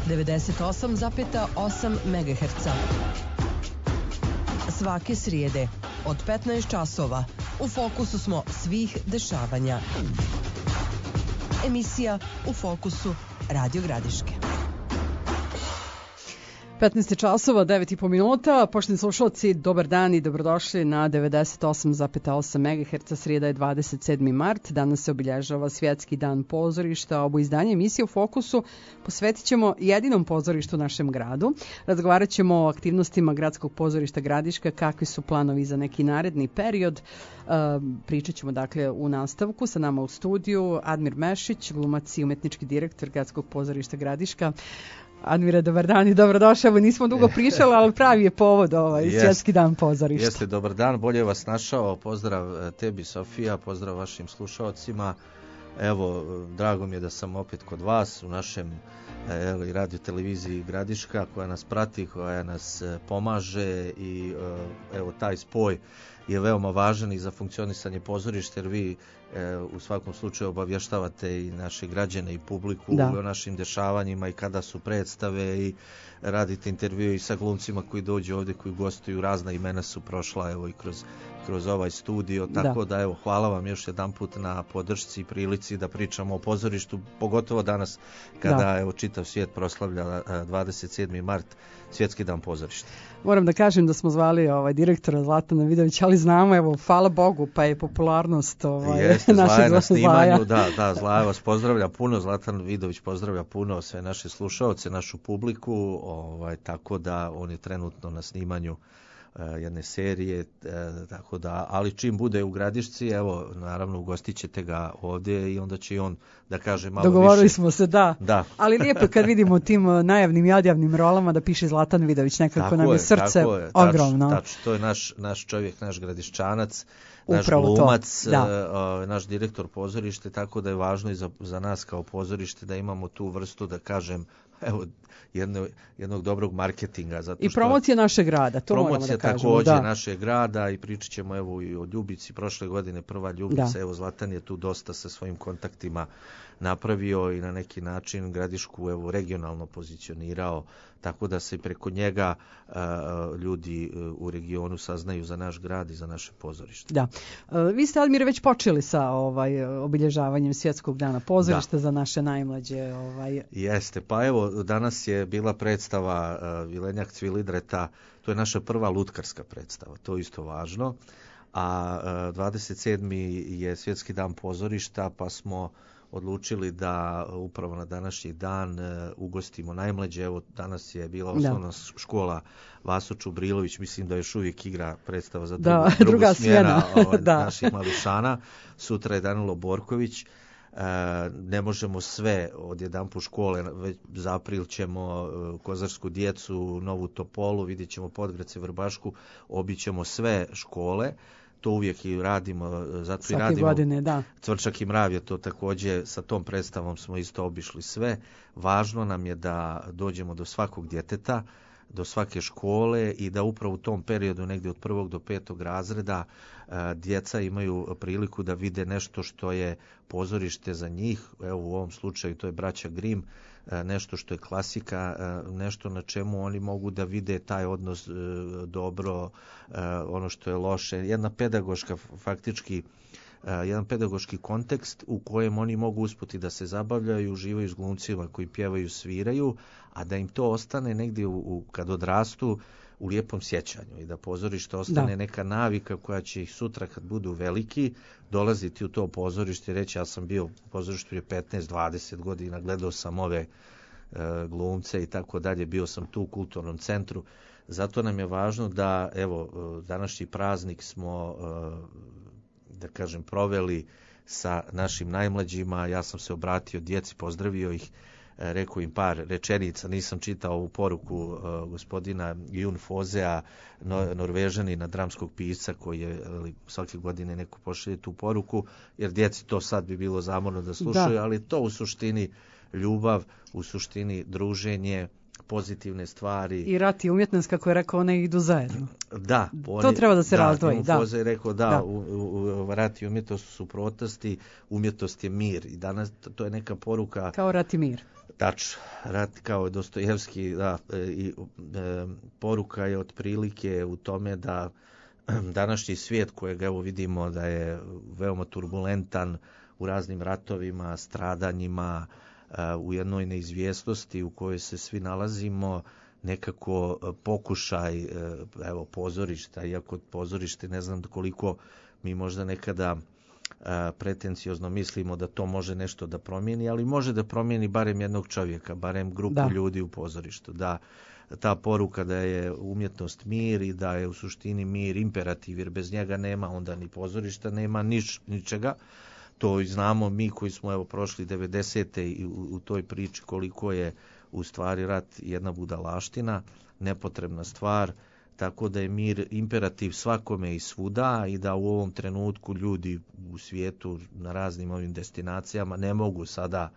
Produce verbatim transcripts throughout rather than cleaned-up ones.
devedeset osam zarez osam megaherca. Svake srijede od petnaest časova u fokusu smo svih dešavanja. Emisija U fokusu Radio Gradiške. petnaest časova, devet i po minuta. Poštovani slušalci, dobar dan i dobrodošli na devedeset osam zarez osam megaherca. Srijeda je dvadeset sedmi mart. Danas se obilježava Svjetski dan pozorišta. Ovo izdanje emisije U fokusu posvetit ćemo jedinom pozorištu u našem gradu. Razgovarat ćemo o aktivnostima Gradskog pozorišta Gradiška, kakvi su planovi za neki naredni period. Pričat ćemo dakle u nastavku. Sa nama u studiju Admir Mešić, glumac i umetnički direktor Gradskog pozorišta Gradiška. Admire, dobar dan i dobrodošao. Nismo dugo pričali, ali pravi je povod ovaj Svjetski dan pozorišta. Jeste, dobar dan, bolje vas našao. Pozdrav tebi, Sofija, pozdrav vašim slušalcima. Evo, drago mi je da sam opet kod vas u našem eh, radio televiziji Gradiška, koja nas prati, koja nas eh, pomaže i eh, evo taj spoj je veoma važan i za funkcionisanje pozorišta, jer vi e, u svakom slučaju obavještavate i naše građane i publiku da. o našim dešavanjima i kada su predstave i radite intervju i sa glumcima koji dođu ovdje, koji gostuju, razna imena su prošla evo i kroz, kroz ovaj studio, tako da. da evo hvala vam još jedan put na podršci i prilici da pričamo o pozorištu, pogotovo danas kada da. evo čitav svijet proslavlja dvadeset sedmi mart, Svjetski dan pozorišta. Moram da kažem da smo zvali ovaj direktora Zlatana Vidovića, ali znamo, evo, hvala Bogu, pa je popularnost ovaj, Jeste, našeg na snimanju, da, da, Zlaja vas pozdravlja puno, Zlatan Vidović pozdravlja puno sve naše slušaoce, našu publiku, ovaj, tako da on je trenutno na snimanju uh, jedne serije, uh, tako da, ali čim bude u Gradišci, evo, naravno, ugostit ćete ga ovdje i onda će i on da kaže malo Dogovorili više. Dogovorili smo se, da. da. Ali lijepo kad vidimo tim najavnim i odjavnim rolama da piše Zlatan Vidović, nekako tako nam je srce je, ogromno. Tač, tač, to je naš, naš čovjek, naš gradiščanac, naš Upravo glumac, uh, naš direktor pozorište, tako da je važno i za, za nas kao pozorište da imamo tu vrstu, da kažem, evo, jedno, jednog dobrog marketinga. Zato I promocija što, našeg grada, to moramo da kažemo. Promocija također našeg grada i pričat ćemo evo i o Ljubici, prošle godine prva Ljubica, da. evo Zlatan je tu dosta sa svojim kontaktima napravio i na neki način Gradišku evo regionalno pozicionirao, tako da se preko njega uh, ljudi uh, u regionu saznaju za naš grad i za naše pozorište. Da. Uh, vi ste, Admire, već počeli sa ovaj obilježavanjem Svjetskog dana pozorišta da. za naše najmlađe. Ovaj... Jeste, pa evo danas je bila predstava uh, Vilenjak Cvilidreta, to je naša prva lutkarska predstava, to je isto važno, a uh, dvadeset sedmi je Svjetski dan pozorišta, pa smo odlučili da upravo na današnji dan uh, ugostimo najmlađe. Evo danas je bila osnovna da. škola Vaso Čubrilović, mislim da još uvijek igra predstava za drugu, da, drugu druga smjena ovaj, naših mališana. Sutra je Danilo Borković. Uh, ne možemo sve od jedan po škole, već za april ćemo uh, Kozarsku djecu, Novu Topolu, vidjet ćemo Podgrece, Vrbašku, obićemo sve škole. To uvijek i radimo, zato Svaki i radimo. Godine, da. Cvrčak i Mrav je to također, sa tom predstavom smo isto obišli sve. Važno nam je da dođemo do svakog djeteta, do svake škole i da upravo u tom periodu, negdje od prvog do petog razreda, djeca imaju priliku da vide nešto što je pozorište za njih. Evo u ovom slučaju to je Braća Grim, nešto što je klasika, nešto na čemu oni mogu da vide taj odnos dobro, ono što je loše. Jedna pedagoška, faktički, jedan pedagoški kontekst u kojem oni mogu uspjeti da se zabavljaju, uživaju s glumcima koji pjevaju, sviraju, a da im to ostane negdje u, u, kad odrastu u lijepom sjećanju i da pozorište ostane da. neka navika koja će ih sutra kad budu veliki dolaziti u to pozorište i reći ja sam bio u pozorištu prije petnaest dvadeset godina, gledao sam ove e, glumce i tako dalje, bio sam tu u kulturnom centru. Zato nam je važno da evo današnji praznik smo da kažem proveli sa našim najmlađima. Ja sam se obratio djeci, pozdravio ih, rekao im par rečenica, nisam čitao ovu poruku uh, gospodina Jun Fozea, no, Norvežanina, dramskog pisca koji je ali, svake godine neko pošalje tu poruku, jer djeci to sad bi bilo zamorno da slušaju, da. ali to u suštini ljubav, u suštini druženje, pozitivne stvari. I rat i umjetnost, kako je rekao, one idu zajedno. Da. Oni, to treba da se da, razdvoji. Da, Foze je rekao da, da. U, u, u, rat i umjetnost su suprotnosti, umjetnost je mir. I danas to je neka poruka... Kao rat i mir. Tač, rat kao Dostojevski, da, i e, poruka je otprilike u tome da današnji svijet kojeg evo vidimo da je veoma turbulentan u raznim ratovima, stradanjima, e, u jednoj neizvjesnosti u kojoj se svi nalazimo, nekako pokušaj, e, evo, pozorišta, iako pozorište ne znam koliko mi možda nekada pretenciozno mislimo da to može nešto da promijeni, ali može da promijeni barem jednog čovjeka, barem grupu da. ljudi u pozorištu. Da ta poruka da je umjetnost mir i da je u suštini mir imperativ, jer bez njega nema onda ni pozorišta, nema nič, ničega. To znamo mi koji smo evo prošli devedesete i u, u toj priči koliko je u stvari rat jedna budalaština, nepotrebna stvar. Tako da je mir imperativ svakome i svuda i da u ovom trenutku ljudi u svijetu na raznim ovim destinacijama ne mogu sada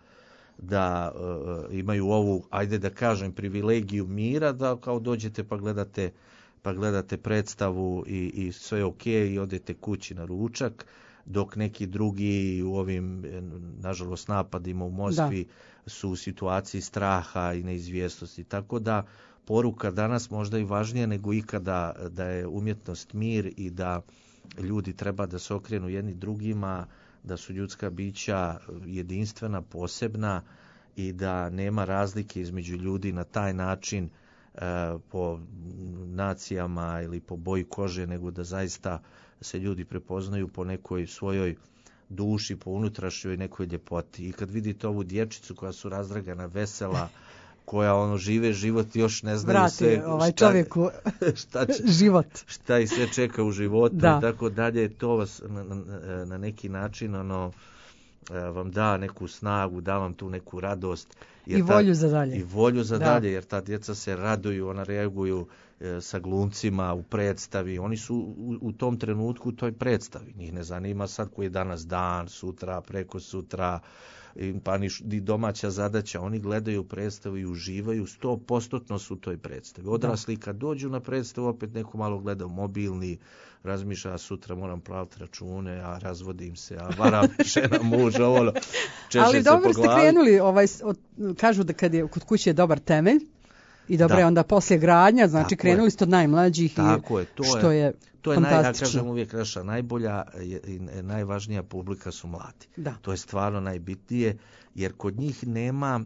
da uh, imaju ovu, ajde da kažem, privilegiju mira, da kao dođete pa gledate, pa gledate predstavu i, i sve je ok i odete kući na ručak, dok neki drugi u ovim, nažalost, napadima u Moskvi da. su u situaciji straha i neizvjesnosti. Tako da poruka danas možda i važnija nego ikada da je umjetnost mir i da ljudi treba da se okrenu jedni drugima, da su ljudska bića jedinstvena, posebna i da nema razlike između ljudi na taj način e, po nacijama ili po boji kože, nego da zaista se ljudi prepoznaju po nekoj svojoj duši, po unutrašnjoj nekoj ljepoti. I kad vidite ovu dječicu koja su razdragana, vesela, koja ono žive život, još ne znaju Vrati, sve ovaj šta, čovjeku šta, će, život. Šta ih sve čeka u životu da. i tako dalje, to vas na, na, na neki način ono vam da neku snagu, da vam tu neku radost. Jer I volju ta, za dalje. I volju za da. dalje, jer ta djeca se raduju, ona reaguju e, sa glumcima u predstavi. Oni su u, u tom trenutku u toj predstavi. Njih ne zanima sad koji je danas dan, sutra, preko sutra, pa ni domaća zadaća. Oni gledaju predstavu i uživaju, sto postotno su u toj predstavi. Odrasli kad dođu na predstavu, opet neko malo gleda u mobilni, razmišlja, sutra moram praviti račune, a razvodim se, a varam žena muža, ovo, češe ali se dobro po ste krenuli, ovaj, od, kažu da kad je kod kuće je dobar temelj, i dobro je onda poslije gradnja, znači tako krenuli je. ste od najmlađih tako i je, to što je, je To je, naj, ja kažem uvijek, naša najbolja i najvažnija publika su mladi. Da. To je stvarno najbitnije, jer kod njih nema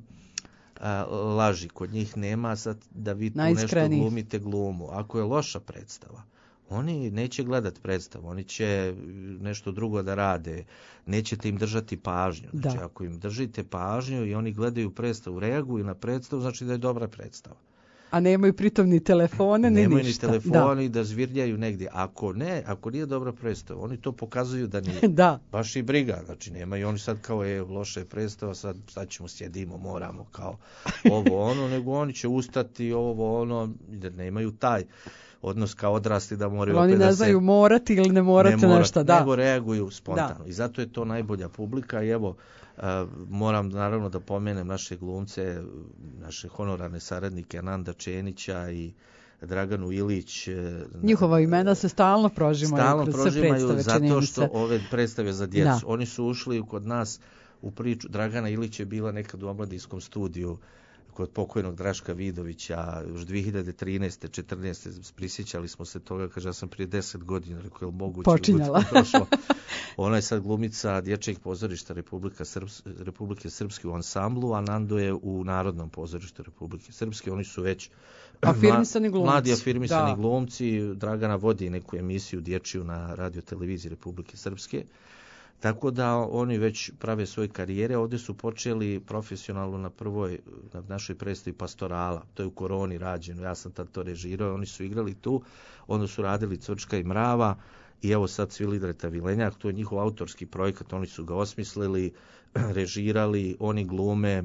a, laži, kod njih nema sad da vi tu nešto glumite glumu. Ako je loša predstava, oni neće gledati predstavu, oni će nešto drugo da rade, nećete im držati pažnju. Znači, da. Ako im držite pažnju i oni gledaju predstavu, reaguju na predstavu, znači da je dobra predstava. A nemaju pritom ni telefone, ni nemaju ništa. Nemaju ni telefoni da. da zvirljaju negdje. Ako ne, ako nije dobra predstava, oni to pokazuju da nije. Da. Baš i briga. Znači, nemaju oni sad kao je loše predstava, sad, sad ćemo sjedimo, moramo kao ovo ono, nego oni će ustati ovo ono, jer nemaju taj odnos kao odrasli da moraju oni opet da se... Oni ne znaju morati ili ne morate ne morat, nešto, da. Nego reaguju spontano. Da. I zato je to najbolja publika i evo, Uh, moram naravno da pomenem naše glumce, naše honorarne saradnike Ananda Čenića i Draganu Ilić. Njihova imena se stalno prožimaju stalno kroz prožimaju sve predstave, zato što ove predstave za djecu. Da. Oni su ušli kod nas u priču. Dragana Ilić je bila nekad u omladinskom studiju kod pokojnog Draška Vidovića, još dvije hiljade trinaeste četrnaeste prisjećali smo se toga, kaže, ja sam prije deset godina, rekao, je li moguće? Počinjala. Ona je sad glumica Dječjeg pozorišta Republika Srps, Republike Srpske u ansamblu, a Nando je u Narodnom pozorištu Republike Srpske. Oni su već afirmisani glumci. Mladi afirmisani da. glumci. Dragana vodi neku emisiju dječju na radio televiziji Republike Srpske. Tako da oni već prave svoje karijere. Ovdje su počeli profesionalno na prvoj, na našoj predstavi Pastorala. To je u koroni rađeno. Ja sam tad to režirao. Oni su igrali tu. Onda su radili Cvrčka i Mrava. I evo sad Svilidreta Vilenjak. To je njihov autorski projekat. Oni su ga osmislili, režirali. Oni glume.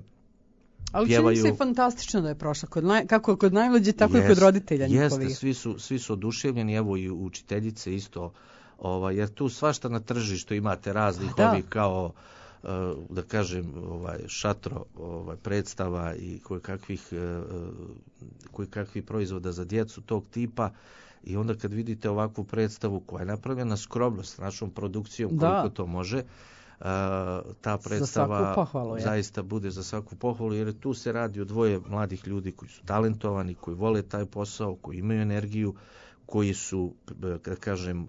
Ali pjevaju. čini se fantastično da je prošla. Kod naj, kako kod najmlađe, tako jest, i kod roditelja njihovih. Jeste, svi su, svi su oduševljeni. Evo i učiteljice isto. Ovaj, jer tu svašta na tržištu imate raznih da. ovih kao uh, da kažem ovaj šatro ovaj predstava i koje kakvih uh, koje kakvih proizvoda za djecu tog tipa i onda kad vidite ovakvu predstavu koja je napravljena skromno s našom produkcijom koliko da. to može, ta predstava pohvalu, zaista bude za svaku pohvalu, jer tu se radi o dvoje mladih ljudi koji su talentovani, koji vole taj posao, koji imaju energiju, koji su, da kažem,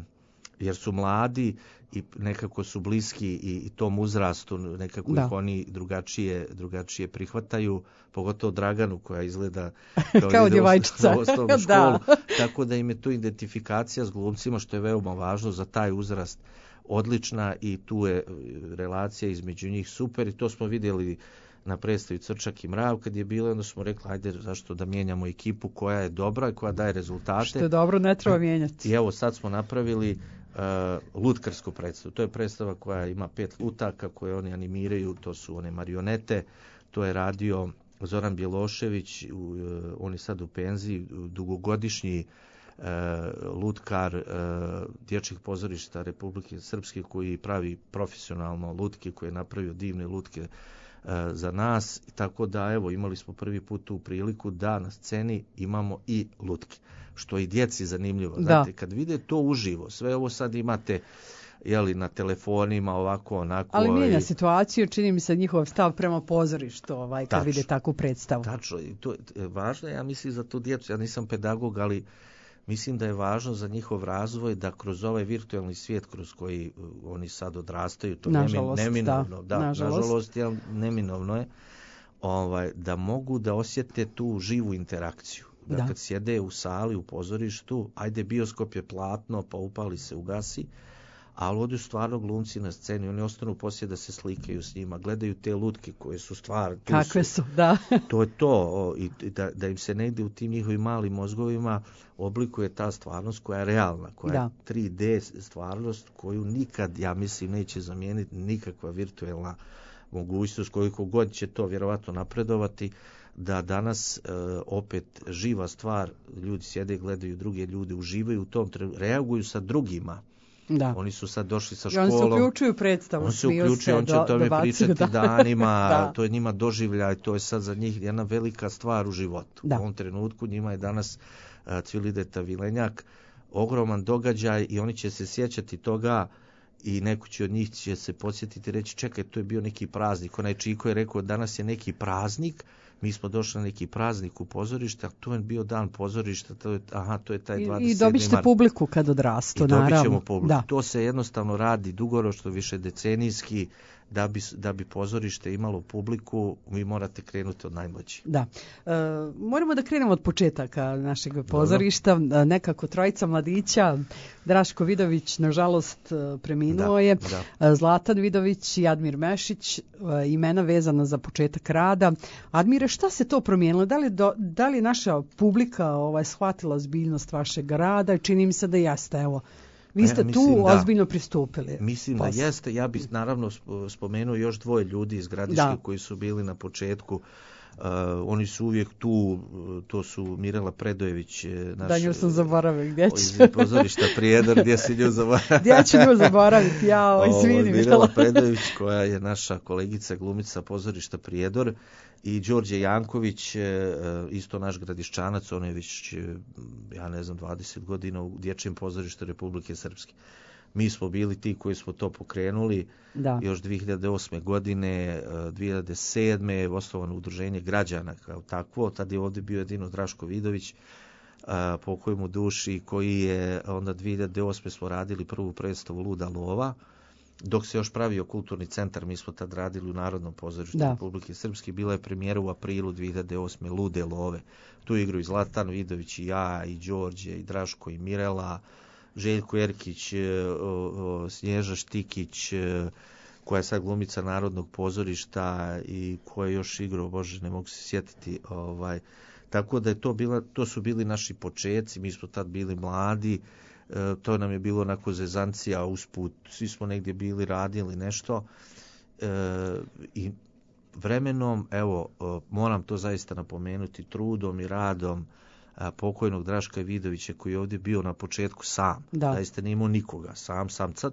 jer su mladi i nekako su bliski i, i tom uzrastu, nekako da. ih oni drugačije, drugačije prihvataju, pogotovo Draganu koja izgleda kao, kao djevojčica. U osnovnu školu, tako da im je tu identifikacija s glumcima, što je veoma važno za taj uzrast, odlična i tu je relacija između njih super i to smo vidjeli na predstavi Cvrčak i Mrav kad je bilo, onda smo rekli ajde zašto da mijenjamo ekipu koja je dobra i koja daje rezultate. Što je dobro, ne treba mijenjati. I evo sad smo napravili uh, lutkarsku predstavu. To je predstava koja ima pet lutaka koje oni animiraju, to su one marionete, to je radio Zoran Bjelošević, uh, on je sad u penziji, dugogodišnji Uh, lutkar uh, dječjih pozorišta Republike Srpske koji pravi profesionalno lutke, koji je napravio divne lutke uh, za nas, tako da evo imali smo prvi put tu priliku da na sceni imamo i lutke, što je i djeci zanimljivo. Znate, kad vide to uživo, sve ovo sad imate jeli, na telefonima, ovako, onako. Ali mijenja situaciju, čini mi se njihov stav prema pozorištu, ovaj, kad tačno, vide takvu predstavu. Tačno, i to je važno, ja mislim, za tu djecu, ja nisam pedagog, ali mislim da je važno za njihov razvoj da kroz ovaj virtualni svijet kroz koji oni sad odrastaju, to nažalost, neminovno, da, da nažalost, nažalost je, neminovno je, ovaj, da mogu da osjete tu živu interakciju. Da, da kad sjede u sali, u pozorištu, ajde bioskop je platno, pa upali se, ugasi, ali ovdje stvarno glumci na sceni, oni ostanu poslije da se slikaju s njima, gledaju te lutke koje su stvarno... Kakve su, su da. To je to, o, i da, da im se negdje u tim njihovim malim mozgovima oblikuje ta stvarnost koja je realna, koja da. je tri D stvarnost koju nikad, ja mislim, neće zamijeniti nikakva virtualna mogućnost, koliko god će to vjerovatno napredovati, da danas e, opet živa stvar, ljudi sjede, gledaju druge ljude, uživaju u tom trenutku, reaguju sa drugima. Da. Oni su sad došli sa školom. I oni se uključuju predstavu. On se uključuje, on će o tome pričati da. danima, da. to je njima doživljaj, to je sad za njih jedna velika stvar u životu. Da. U ovom trenutku njima je danas uh, Cvilideta Vilenjak ogroman događaj i oni će se sjećati toga i neko će od njih će se podsjetiti i reći čekaj, to je bio neki praznik. Onaj Čiko je rekao danas je neki praznik, mi smo došli na neki praznik u pozorište, a to je bio dan pozorišta, to je, aha, to je taj dvadeset sedmi I dobit ćete publiku kad odrastu, I naravno. I dobit ćemo publiku. Da. To se jednostavno radi dugoročno, više decenijski, da bi, da bi pozorište imalo publiku, vi morate krenuti od najmlađih. Da. E, moramo da krenemo od početaka našeg pozorišta. Dobro. Nekako trojica mladića, Draško Vidović, nažalost, preminuo da, je. Da. Zlatan Vidović i Admir Mešić, imena vezana za početak rada. Admire, šta se to promijenilo? Da li, do, da li naša publika ovaj, shvatila ozbiljnost vašeg rada? Čini mi se da jeste, evo. Vi ste ja, mislim, tu da, ozbiljno pristupili. Mislim posle. da jeste. Ja bih naravno spomenuo još dvoje ljudi iz Gradiške da. koji su bili na početku. Uh, oni su uvijek tu, to su Mirela Predojević. Naš, da, nju sam zaboravio. Gdje ću? Iz pozorišta Prijedor, gdje si nju zaboravio? Gdje ću nju zaboraviti? Ja, izvini. Mirela Predojević, koja je naša kolegica glumica pozorišta Prijedor. I Đorđe Janković, isto naš Gradiščanac, on je već, ja ne znam, dvadeset godina u Dječjem pozorištu Republike Srpske. Mi smo bili ti koji smo to pokrenuli da. još dvije hiljade osme godine, dvije hiljade sedme je osnovano udruženje građana kao takvo. Tad je ovdje bio jedino Draško Vidović, pokoj mu duši, koji je onda dvije hiljade osme smo radili prvu predstavu Luda lova. Dok se još pravio kulturni centar, mi smo tad radili u Narodnom pozorištu da. Republike Srpske. Bila je premijera u aprilu dvije hiljade osme Lude love. Tu igru i Zlatan Vidović i ja, i Đorđe, i Draško, i Mirela, Željko Erkić, Snježa Štikić, koja je sad glumica Narodnog pozorišta i koja je još igrao, bože, ne mogu se sjetiti. Ovaj. Tako da je to, bila, to su bili naši početci, mi smo tad bili mladi. E, to nam je bilo onako zezancija usput, svi smo negdje bili radili nešto e, i vremenom, evo, moram to zaista napomenuti, trudom i radom a, pokojnog Draška Vidovića koji je ovdje bio na početku sam, da. zaista nije imao nikoga, sam, sam cat,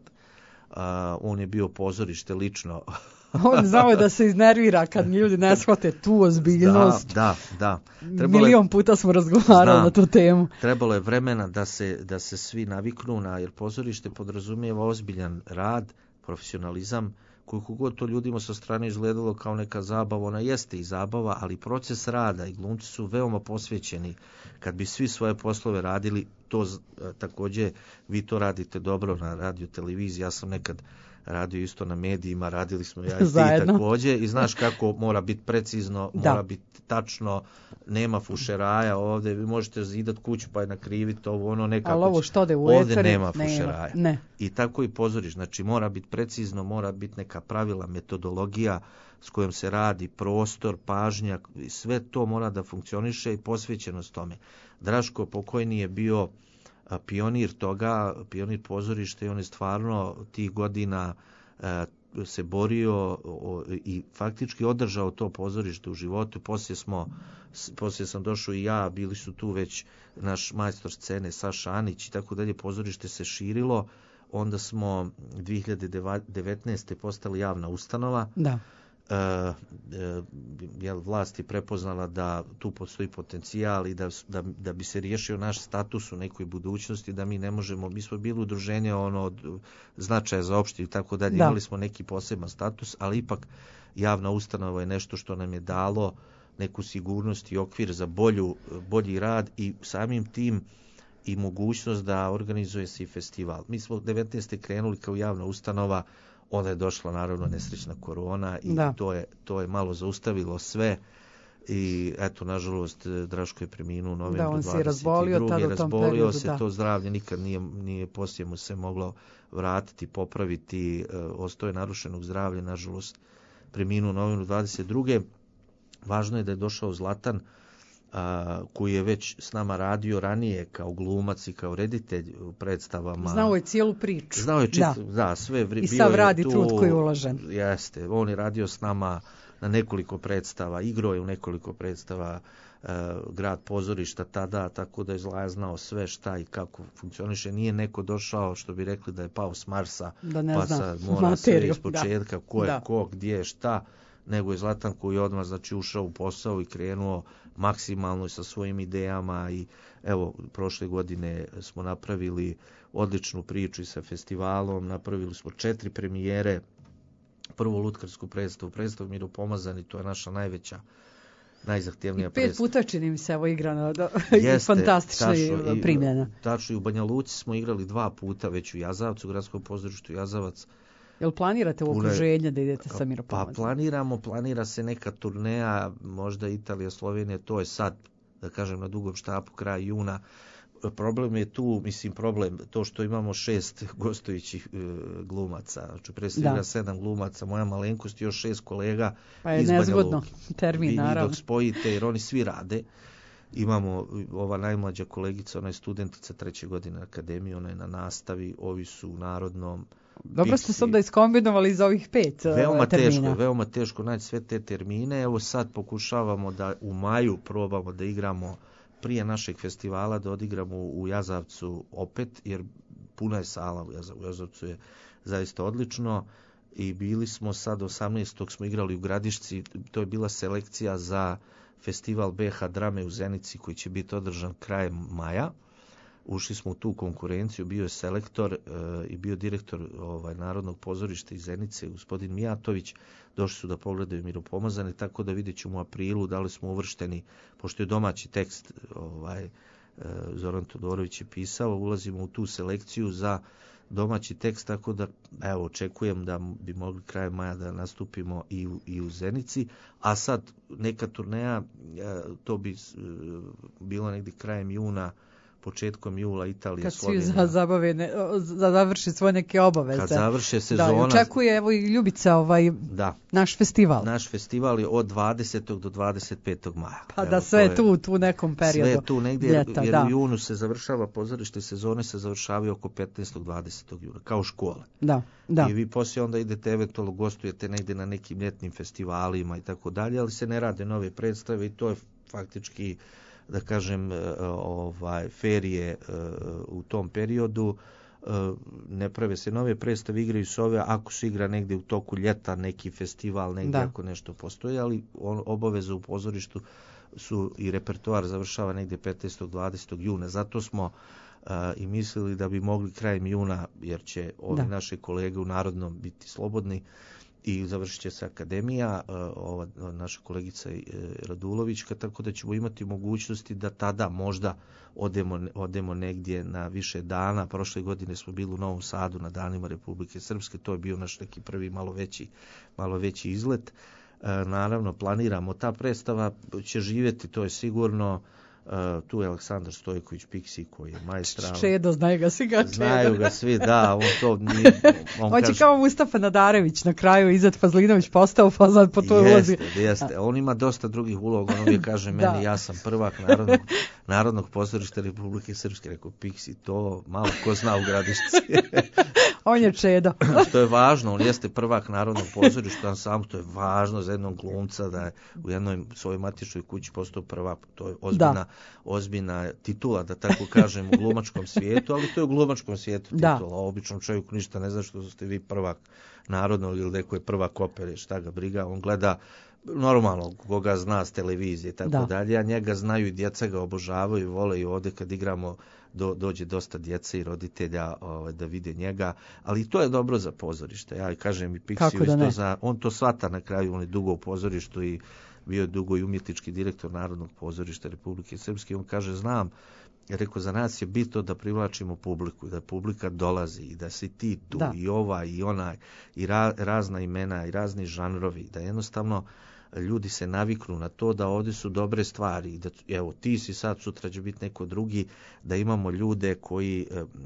a, on je bio pozorište lično. On znao da se iznervira kad ljudi ne shvate tu ozbiljnost. Da, da, da. Milion puta smo razgovarali znam, na tu temu. Trebalo je vremena da se, da se svi naviknu na, jer pozorište podrazumijeva ozbiljan rad, profesionalizam. Koliko god to ljudima sa strane izgledalo kao neka zabava, ona jeste i zabava, ali proces rada i glumci su veoma posvećeni. Kad bi svi svoje poslove radili, to također vi to radite dobro na radio televiziji, ja sam nekad radio isto na medijima, radili smo ja i ti također i znaš kako mora biti precizno, da. Mora biti tačno, nema fušeraja ovdje, vi možete zidat kuću pa je nakriviti ovo ono nekako. Ali ovo što de u ovdje etere, nema fušeraja. Ne. I tako i pozoriš, znači mora biti precizno, mora biti neka pravila, metodologija s kojom se radi, prostor, pažnja, sve to mora da funkcioniše i posvećenost tome. Draško pokojni je bio pionir toga, pionir pozorišta i on je stvarno tih godina e, se borio o, i faktički održao to pozorište u životu. Poslije smo, poslije sam došao i ja, bili su tu već naš majstor scene Saša Anić i tako dalje, pozorište se širilo, onda smo dvije hiljade devetnaeste postali javna ustanova. Da. E, e, jel, vlast je prepoznala da tu postoji potencijal i da, da, da bi se riješio naš status u nekoj budućnosti, da mi ne možemo, mi smo bili udruženje ono od značaja za opšte i tako dalje, imali smo neki poseban status, ali ipak javna ustanova je nešto što nam je dalo neku sigurnost i okvir za bolju, bolji rad i samim tim i mogućnost da organizuje se i festival. Mi smo devetnaeste krenuli kao javna ustanova, onda je došla naravno nesrećna korona i to je, to je malo zaustavilo sve i eto, nažalost, Draško je preminuo u novembru dvadeset druge. Da, on se razbolio tada u tom periodu, da. Se to zdravlje, nikad nije, nije poslije mu se moglo vratiti, popraviti, e, ostao je narušenog zdravlja, nažalost, preminuo u novembru dvadeset druge. Važno je da je došao Zlatan, a, koji je već s nama radio ranije kao glumac i kao reditelj u predstavama. Znao je cijelu priču. Znao je čit, da. Da, sve. I sav radi trud koji je uložen. Jeste, on je radio s nama na nekoliko predstava, igrao je u nekoliko predstava e, grad pozorišta tada, tako da je Zlaja znao sve šta i kako funkcioniše. Nije neko došao, što bi rekli da je pao s Marsa, da ne pa zna sad mora materiju, sve iz početka, da. ko je da. ko, gdje, šta, nego je Zlatan koji je odmah znači, ušao u posao i krenuo maksimalno sa svojim idejama i evo, prošle godine smo napravili odličnu priču i sa festivalom, napravili smo četiri premijere, prvu lutkarsku predstavu, predstavu Miropomazani, to je naša najveća, najzahtjevnija predstava. I pet predstav. Puta čini mi se evo igrano, da, Jeste, fantastično je primljena. Tačno i u Banja Luci smo igrali dva puta već u Jazavcu, u gradskom pozorištu Jazavac. Jel planirate u okruženje da idete sa Miropomazanom? Pa planiramo, planira se neka turneja, možda Italija, Slovenija, to je sad, da kažem, na dugom štapu, kraj juna. Problem je tu, mislim, problem, to što imamo šest gostujućih e, glumaca, znači predstavlja sedam glumaca, moja malenkost i još šest kolega pa je iz Banja nezgodno, Luke. termin, Vi, naravno. dok spojite, jer oni svi rade. Imamo ova najmlađa kolegica, ona je studentica treće godine akademije, ona je na nastavi, ovi su u narodnom. Dobro ste sad da iskombinovali iz ovih pet veoma termina. Teško, veoma teško naći sve te termine. Evo sad pokušavamo da u maju probamo da igramo prije našeg festivala, da odigramo u Jazavcu opet, jer puna je sala u Jazavcu. U Jazavcu je zaista odlično i bili smo sad osamnaestog smo igrali u Gradišci, to je bila selekcija za festival B H drame u Zenici koji će biti održan krajem maja. Ušli smo u tu konkurenciju, bio je selektor e, i bio direktor ovaj, Narodnog pozorišta iz Zenice, gospodin Mijatović. Došli su da pogledaju Miropomazane, tako da vidjet ćemo u aprilu da li smo uvršteni, pošto je domaći tekst ovaj, e, Zoran Todorović je pisao, ulazimo u tu selekciju za domaći tekst, tako da evo, očekujem da bi mogli krajem maja da nastupimo i u, i u Zenici, a sad neka turneja, e, to bi e, bilo negdje krajem juna, početkom jula, Italija, kad Slovenija. Kad svi zabave, ne, završi svoje neke obaveze. Kad završe sezona. Da, očekuje evo i Ljubica ovaj, da. naš festival. Naš festival je od dvadesetog do dvadeset petog maja. Pa evo, da sve je tu, tu nekom periodu. Sve tu negdje, ljeta, jer da. u junu se završava pozorište, sezone se završavaju oko petnaestog do dvadesetog juna, kao škole. Da, da. I vi poslije onda idete, eventualno gostujete negdje na nekim ljetnim festivalima i tako dalje, ali se ne rade nove predstave i to je faktički, da kažem, ovaj, ferije u tom periodu. Ne prave se nove predstave, igraju se ove, ako se igra negdje u toku ljeta, neki festival, negdje da. Ako nešto postoji, ali on, obaveze u pozorištu su i repertoar završava negdje petnaestog do dvadesetog juna. Zato smo i mislili da bi mogli krajem juna, jer će ovi da. naše kolege u Narodnom biti slobodni i završit će se akademija, ova naša kolegica Radulovićka, tako da ćemo imati mogućnosti da tada možda odemo, odemo negdje na više dana. Prošle godine smo bili u Novom Sadu na Danima Republike Srpske, to je bio naš neki prvi malo veći, malo veći izlet. Naravno, planiramo, ta predstava će živjeti, to je sigurno. Uh, tu je Aleksandar Stojković Piksi koji je majstral. Čedo, znaju ga svi ga Čedo. Znaju ga svi, da, on to nije... On Hoće kaže, kao Mustafa Nadarević na kraju, Izet Fazlinović postao Fazlan po toj ulozi. Jeste, jeste. On ima dosta drugih uloga, on uvijek kaže meni, ja sam prvak Narodnog, Narodnog pozorišta Republike Srpske, rekao Piksi, to malo ko zna u Gradišci. On je Čedo. Što je važno, on jeste prvak Narodnog pozorišta, on sam, to je važno za jednog glumca da je u jednoj svojoj matičnoj kući postao prvak, to je ozbiljna, da. ozbiljna titula, da tako kažem, u glumačkom svijetu, ali to je u glumačkom svijetu titula, da. Običnom čovjeku ništa ne zna što ste vi prvak Narodnog ili neko je prvak opere, šta ga briga, on gleda normalno koga zna s televizije i tako da. dalje, a njega znaju i djeca ga obožavaju, vole i ovdje kad igramo do, dođe dosta djece i roditelja ovaj, da vide njega, ali to je dobro za pozorište. Ja kažem i Piksiju isto za, on to shvata na kraju, on je dugo u pozorištu i bio je dugo i umjetnički direktor Narodnog pozorišta Republike Srpske. On kaže, znam, ja rekao, za nas je bitno da privlačimo publiku, da publika dolazi i da si ti tu da. i ovaj i onaj i ra, razna imena i razni žanrovi, da jednostavno ljudi se naviknu na to da ovdje su dobre stvari, da evo ti si sad, sutra će biti neko drugi, da imamo ljude koji,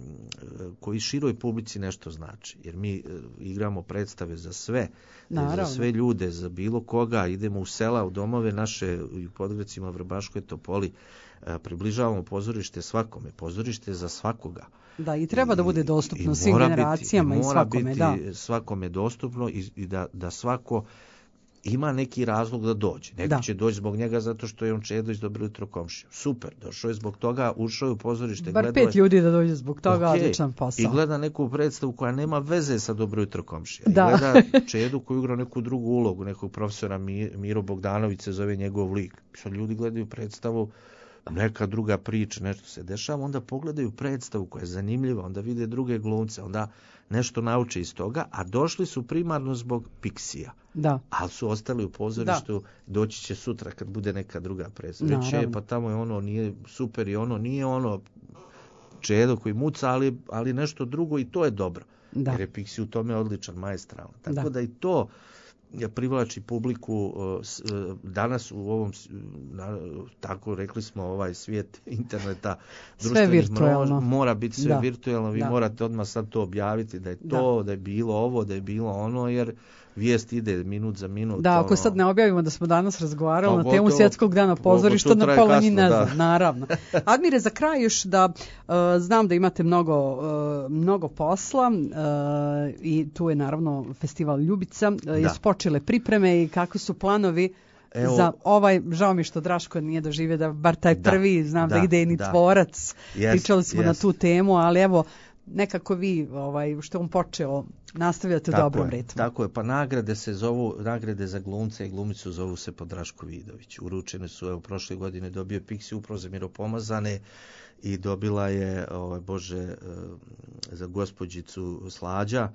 koji široj publici nešto znači, jer mi igramo predstave za sve, Naravno. za sve ljude, za bilo koga, idemo u sela, u domove naše, u Podgrecima, Vrbaškoj Topoli, približavamo pozorište svakome, pozorište za svakoga. Da, i treba I, da bude dostupno svim generacijama biti, i, i svakome. Mora da. biti svakome dostupno i, i da, da svako ima neki razlog da dođe. Neko da. će doći zbog njega zato što je on Čedo iz Dobro jutro komšija. Super, došao je zbog toga, ušao je u pozorište. Bar pet je... ljudi da dođe zbog toga, okay. odličan posao. I gleda neku predstavu koja nema veze sa Dobro jutro komšija. I da. gleda Čedu koji igra neku drugu ulogu, nekog profesora Miro Bogdanović se zove njegov lik. Što ljudi gledaju predstavu, neka druga priča, nešto se dešava, onda pogledaju predstavu koja je zanimljiva, onda vide druge glumce, onda nešto nauče iz toga, a došli su primarno zbog Piksija. Da. Ali su ostali u pozorištu, da. doći će sutra kad bude neka druga predstava. Već je, pa tamo je ono, nije super i ono, nije ono Čedo koji muca, ali, ali nešto drugo i to je dobro. Da. Jer je Piksi u tome odličan, maestralan. Tako da, da i to privlači publiku danas u ovom, tako rekli smo, ovaj svijet interneta, sve virtualno. Mora biti sve da. virtualno, vi da. morate odmah sad to objaviti da je to, da. da je bilo ovo, da je bilo ono, jer vijest ide minut za minut. Da, ako ono... sad ne objavimo da smo danas razgovarali na temu Svjetskog dana pozorišta, na pola ni ne znam, naravno. Admire, za kraj još da uh, znam da imate mnogo, uh, mnogo posla uh, i tu je naravno festival Ljubica. Uh, jesu počele pripreme i kakvi su planovi Evo, za ovaj, žao mi što Draško nije doživio da bar taj prvi, da, znam da, da ide ni tvorac, yes, pričali smo yes. na tu temu, ali evo, nekako vi, ovaj, što on počeo, nastavljate u dobrom ritmu. Tako je, pa nagrade se zovu, nagrade za glumce i glumicu zovu se po Draško Vidović. Uručene su, evo, prošle godine dobio Piksi upravo za Miropomazane i dobila je, ovaj, Bože, za gospođicu Slađa,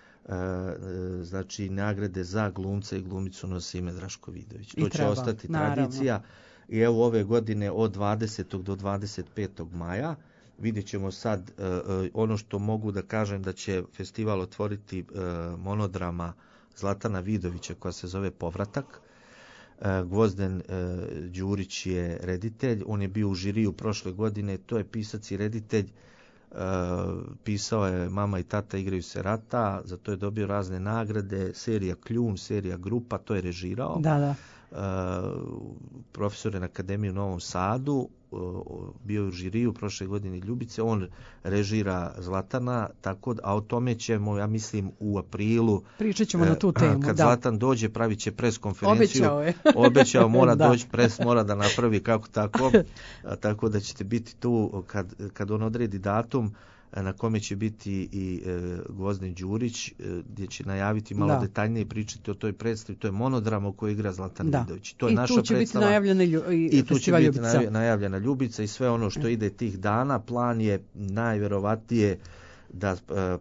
znači nagrade za glumce i glumicu nosi ime Draško Vidović. To I će treba, ostati naravno. tradicija. I evo ove godine od dvadesetog do dvadeset petog maja vidjet ćemo sad uh, uh, ono što mogu da kažem da će festival otvoriti uh, monodrama Zlatana Vidovića koja se zove Povratak. Uh, Gvozden uh, Đurić je reditelj, on je bio u žiriju prošle godine, to je pisac i reditelj. Uh, pisao je Mama i tata igraju se rata, za to je dobio razne nagrade, serija Kljun, serija Grupa, to je režirao. Da, da. Uh, profesor je na Akademiji u Novom Sadu, uh, bio je u žiriju prošle godine Ljubice, on režira Zlatana, tako da, a o tome ćemo, ja mislim, u aprilu. Pričat ćemo uh, na tu temu. Kad da. Zlatan dođe, pravit će pres konferenciju. Obećao je. Obećao, mora doći, pres mora da napravi kako tako, a, tako da ćete biti tu kad, kad on odredi datum. na kome će biti i e, Gvozden Đurić, e, gdje će najaviti malo da. detaljnije pričati o toj predstavi. To je monodrama u kojoj igra Zlatan da. Vidović. To je I naša tu će predstava. biti najavljena lju, i, I tu će biti Ljubica. najavljena Ljubica i sve ono što ide tih dana. Plan je najvjerovatnije da e, e,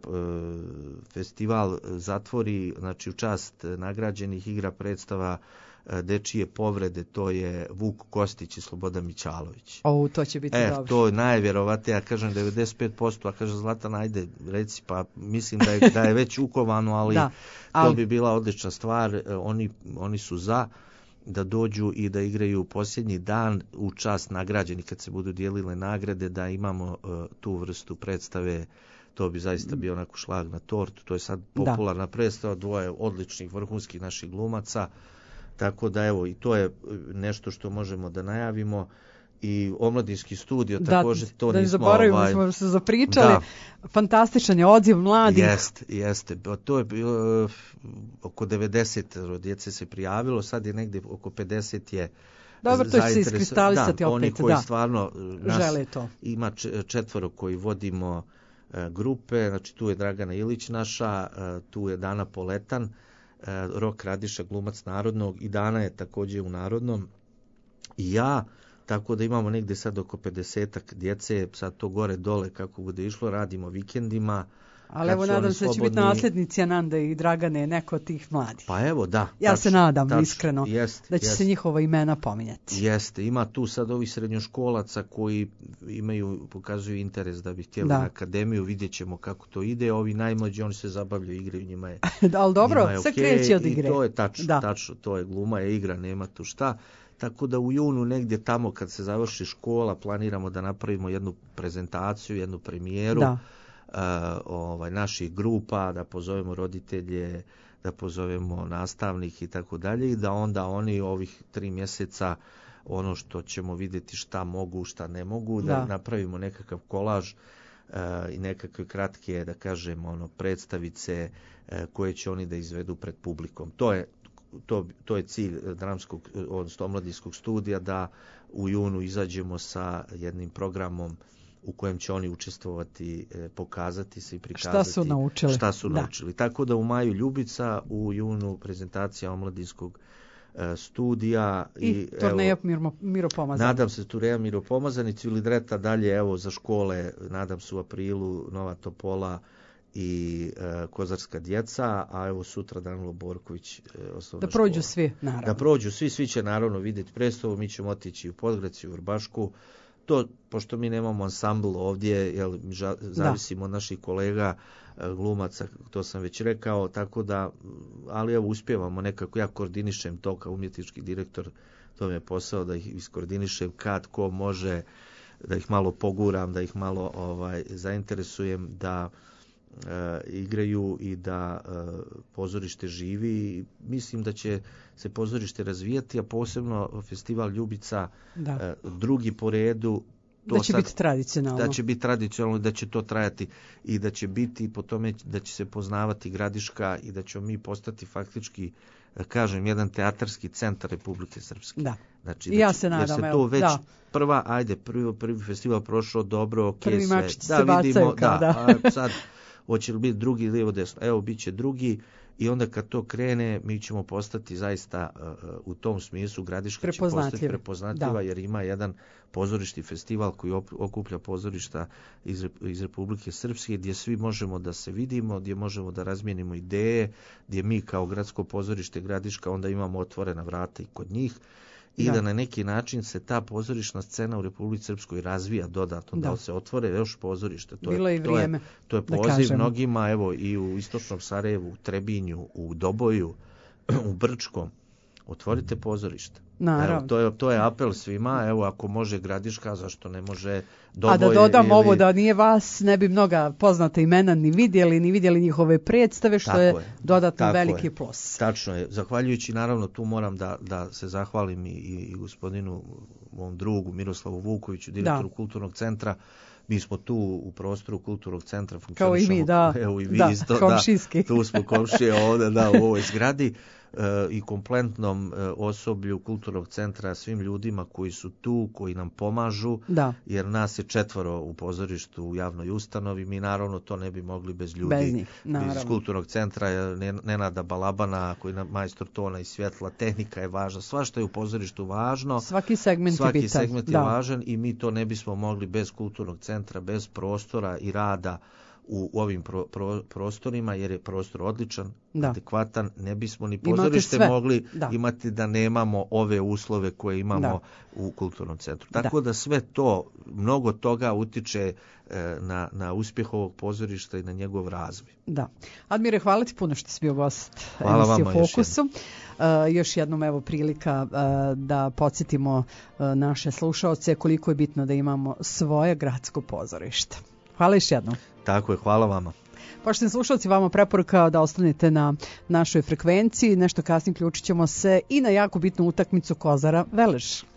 festival zatvori, znači u čast nagrađenih igra predstava Dečije povrede, to je Vuk Kostić i Slobodan Mićalović. O, to će biti e, dobro. To je najvjerovatnije, ja kažem devedeset pet posto, a kaže Zlatan, ajde, reci, pa mislim da je, da je već ukovano, ali, da, ali to bi bila odlična stvar. Oni, oni su za da dođu i da igraju posljednji dan u čast nagrađeni, kad se budu dijelile nagrade, da imamo uh, tu vrstu predstave. To bi zaista bio onako šlag na tortu. To je sad popularna da. predstava, dvoje odličnih vrhunskih naših glumaca. Tako da evo, i to je nešto što možemo da najavimo. I omladinski studio da, također to da nismo... Da zaboravimo, ovaj, smo se zapričali. Da. Fantastičan je odziv mladih. Jeste, jeste. To je bilo oko devedeset djece se prijavilo, sad je negdje oko pedeset je. Dobro, to će se iskristalisati da, opet. Oni koji da. stvarno nas žele to. Ima četvoro koji vodimo uh, grupe, znači tu je Dragana Ilić naša, uh, tu je Dana Poletan, uh, Rok Radiša, glumac Narodnog, i Dana je također u Narodnom, i ja, tako da imamo negdje sad oko pedesetak djece, sad to gore dole kako bude išlo, radimo vikendima. Ali evo nadam se da će biti nasljednici Ananda i Dragane, neko od tih mladih. Pa evo, da. Ja tač, se nadam tač, iskreno jest, da će jest. se njihova imena pominjati. Jeste, ima tu sad ovih srednjoškolaca koji imaju, pokazuju interes da bi htjeli da. na akademiju, vidjet ćemo kako to ide. Ovi najmlađi, oni se zabavljaju, igraju, njima je ali dobro, je sve okay, kreće od igre. I to je tačno, tačno, to je gluma, je igra, nema tu šta. Tako da u junu negdje tamo kad se završi škola planiramo da napravimo jednu prezentaciju, jednu premijeru uh, ovaj, naših grupa, da pozovemo roditelje, da pozovemo nastavnike i tako dalje, i da onda oni ovih tri mjeseca ono što ćemo vidjeti šta mogu, šta ne mogu, da, da napravimo nekakav kolaž uh, i nekakve kratke, da kažem, ono, predstavice uh, koje će oni da izvedu pred publikom. To je To, to je cilj dramskog, odnosno omladinskog studija, da u junu izađemo sa jednim programom u kojem će oni učestvovati, pokazati se i prikazati šta su naučili. Šta su naučili. Tako da u maju Ljubica, u junu prezentacija omladinskog studija. I, I turneja Miro Pomazani. Nadam se turneja Miro Pomazani, Cvilidreta dalje, evo za škole, nadam se u aprilu Nova Topola i uh, Kozarska djeca, a evo sutra Danilo Borković, uh, osnovna da prođu škola. svi, naravno. Da prođu svi, svi će naravno vidjeti predstavu, mi ćemo otići u Podgraci, u Vrbašku. To, pošto mi nemamo ansambl ovdje, jel, ža, zavisimo da. od naših kolega, uh, glumaca, to sam već rekao, tako da, ali evo uspjevamo nekako, ja koordinišem to kao umjetnički direktor, to mi je posao da ih iskoordinišem kad ko može, da ih malo poguram, da ih malo ovaj zainteresujem, da Uh, igraju i da uh, pozorište živi. Mislim da će se pozorište razvijati, a posebno festival Ljubica da. Uh, drugi po redu. To da će sad, biti tradicionalno. Da će biti tradicionalno, da će to trajati i da će biti po tome da će se poznavati Gradiška i da ćemo mi postati faktički, da kažem, jedan teatarski centar Republike Srpske. Da. Znači, I ja da se nadam. Jer se to već da. prva, ajde, prvi, prvi festival prošao dobro, ok, prvi sve. mačići Da, se vidimo, bacaju kao da. da. A sad, hoće li biti drugi, lijevo, desno? Evo, bit će drugi, i onda kad to krene, mi ćemo postati zaista uh, u tom smislu, Gradiška će postati prepoznatljiva, da. jer ima jedan pozorišni festival koji okuplja pozorišta iz, iz Republike Srpske, gdje svi možemo da se vidimo, gdje možemo da razmijenimo ideje, gdje mi kao gradsko pozorište Gradiška onda imamo otvorena vrata i kod njih, i da. da na neki način se ta pozorišna scena u Republici Srpskoj razvija dodatno, da, da se otvore još pozorište. To Bilo je, i vrijeme, to je, to je poziv mnogima, evo i u istočnom Sarajevu, u Trebinju, u Doboju, u Brčkom. Otvorite pozorište. Naravno. Evo, to je, to je apel svima, evo ako može Gradiška, zašto ne može Doboj. A da dodam ili... ovo, da nije vas, ne bi mnoga poznata imena ni vidjeli, ni vidjeli njihove predstave, što je, je dodatno veliki je. plus. Tačno je. Zahvaljujući, naravno, tu moram da, da se zahvalim i, i gospodinu, mom drugu, Miroslavu Vukoviću, direktoru da. Kulturnog centra, Mi smo tu u prostoru kulturnog centra kao i mi, da, evo i vi da, isto, komšijski. Da, tu smo komšije ovdje, da, u ovoj zgradi e, i kompletnom e, osoblju kulturnog centra, svim ljudima koji su tu, koji nam pomažu, da. Jer nas je četvoro u pozorištu u javnoj ustanovi, mi naravno to ne bi mogli bez ljudi. Bez njih, naravno. Iz kulturnog centra, Nenada Balabana, koji je majstor tona i svjetla, tehnika je važna, sva što je u pozorištu važno. Svaki segment svaki je bitan. Svaki segment je da. važan i mi to ne bismo mogli bez kulturnog centra, bez prostora i rada u ovim pro, pro, prostorima, jer je prostor odličan, da. Adekvatan, ne bismo ni pozorište mogli da. Imati da nemamo ove uslove koje imamo da. U kulturnom centru. Tako da. Da sve to, mnogo toga utiče e, na, na uspjeh ovog pozorišta i na njegov razvoj. Da. Admire, hvala ti puno što si bio gost emisije Fokusu. Još, uh, još jednom evo prilika uh, da podsjetimo uh, naše slušaoce koliko je bitno da imamo svoje gradsko pozorište. Hvala još jednom. Tako je, hvala vama. Poštovani slušalci, vama preporuka da ostanete na našoj frekvenciji. Nešto kasnije ključit ćemo se i na jako bitnu utakmicu Kozara Velež.